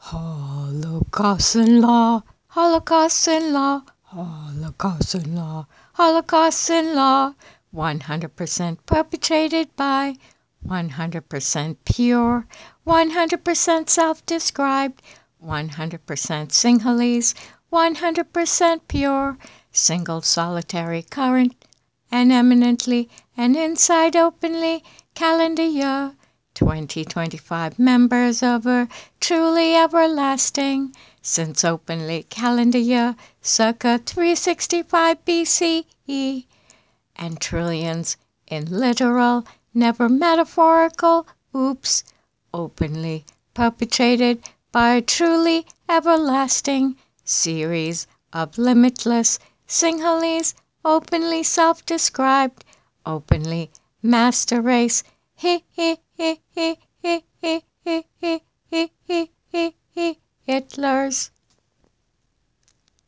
Holocaust in law, Holocaust in law, Holocaust in law, Holocaust in law. 100% perpetrated by 100% pure, 100% self-described, 100% Sinhalese, 100% pure, single solitary current, and eminently and inside openly calendar year 2025 members of a truly everlasting since openly calendar year circa 365 BCE and trillions in literal, never metaphorical, oops, openly perpetrated by a truly everlasting series of limitless Sinhalese, openly self-described, openly master race, Hitlers